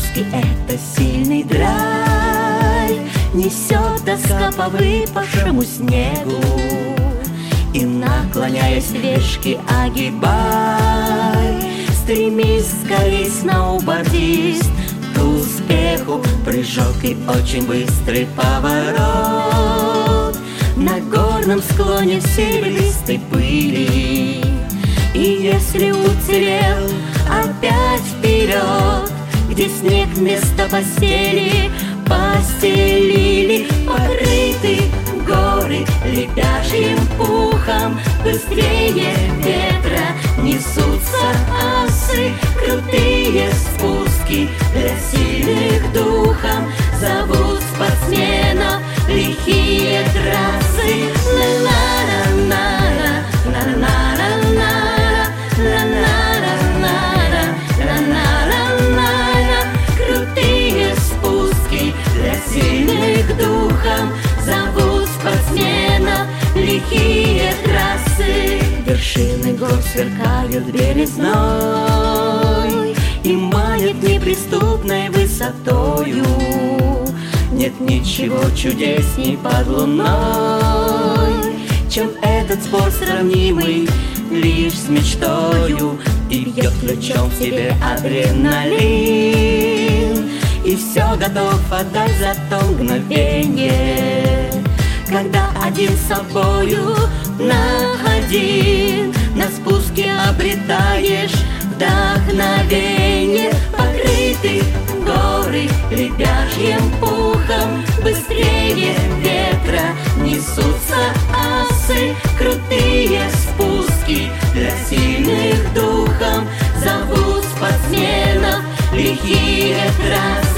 спуски — это сильный драйв. Несет тоска по выпавшему снегу, и, наклоняясь, вешки огибай. Стремись скорей, сноубордист, к успеху. Прыжок и очень быстрый поворот на горном склоне в серебристой пыли. И если уцелел, опять вперед, где снег вместо постели постелили. Покрыты горы летящим пухом, быстрее ветра несутся асы. Крутые спуски для сильных духом зовут спортсменов лихие трассы. Ла-ла-ла-ла-ла, ла-ла-ла-ла-ла, ла-ла-ла-ла-ла, ла-ла-ла-ла-ла. Крутые спуски для сильных духом зовут спортсменов лихие трассы. Вершины гор сверкают белизной и манят неприступной высотою. Нет ничего чудесней под луной, чем этот спорт, сравнимый лишь с мечтою. И бьет ключом в тебе адреналин, и все готов отдать за то мгновенье, когда один с собою на один на спуске обретаешь вдохновенье. Покрыты горы летящим пухом, быстрее ветра несутся асы. Крутые спуски для сильных духом зовут спортсменов лихие трассы.